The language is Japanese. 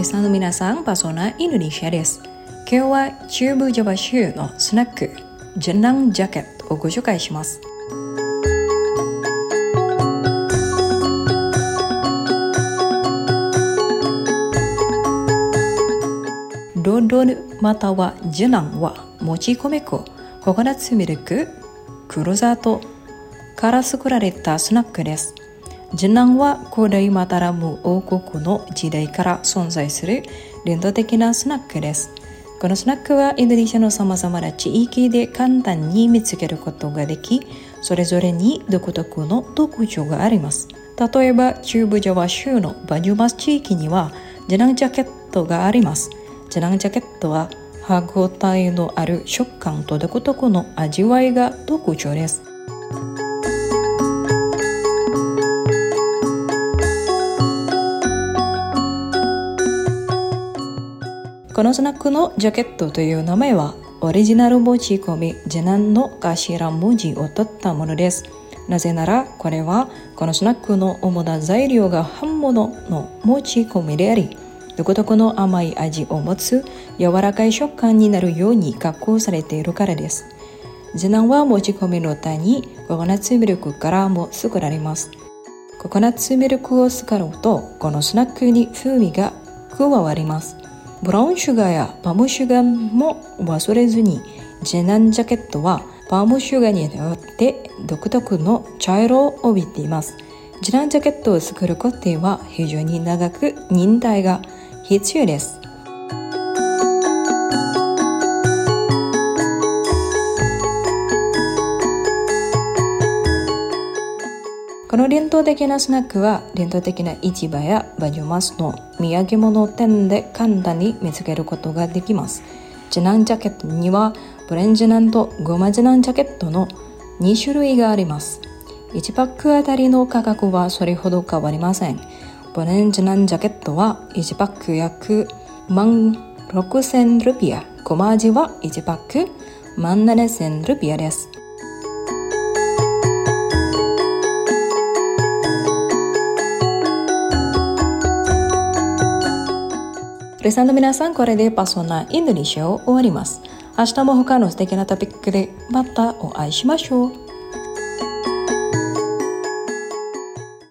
リスナーの皆さん、パソナインドネシアです。今日は中部ジャワ州のスナックジェナンジャケットをご紹介します。ロドルまたはジェナンはもち米粉、ココナッツミルク、黒砂糖から作られたスナックです。ジェナンは古代マタラム王国の時代から存在する伝統的なスナックです。このスナックはインドネシアのさまざまな地域で簡単に見つけることができ、それぞれに独特の特徴があります。例えば中部ジャワ州のバニュマス地域にはジェナンジャケットがあります。ジェナンジャケットは歯ごたえのある食感と独特の味わいが特徴です。このスナックのジャケットという名前はオリジナル持ち込みジェナンの頭文字を取ったものです。なぜならこれはこのスナックの主な材料が半物の持ち込みであり、独特の甘い味を持つ柔らかい食感になるように加工されているからです。ジェナンは持ち込みの他にココナッツミルクからも作られます。ココナッツミルクを使うとこのスナックに風味が加わります。ブラウンシュガーやパームシュガーも忘れずに、ジェナンジャケットはパームシュガーによって独特の茶色を帯びています。ジェナンジャケットを作る過程は非常に長く忍耐が必要です。この伝統的なスナックは伝統的な市場やバニュマスの土産物店で簡単に見つけることができます。ジェナンジャケットにはプレーンジェナンとゴマジェナンジャケットの2種類があります。1パックあたりの価格はそれほど変わりません。プレーンジェナンジャケットは1パック約16,000ルピア、ゴマ味は1パック17,000ルピアです。リスナーの皆さん、これでパソナインドネシアを終わります。明日も他の素敵なトピックでまたお会いしましょう。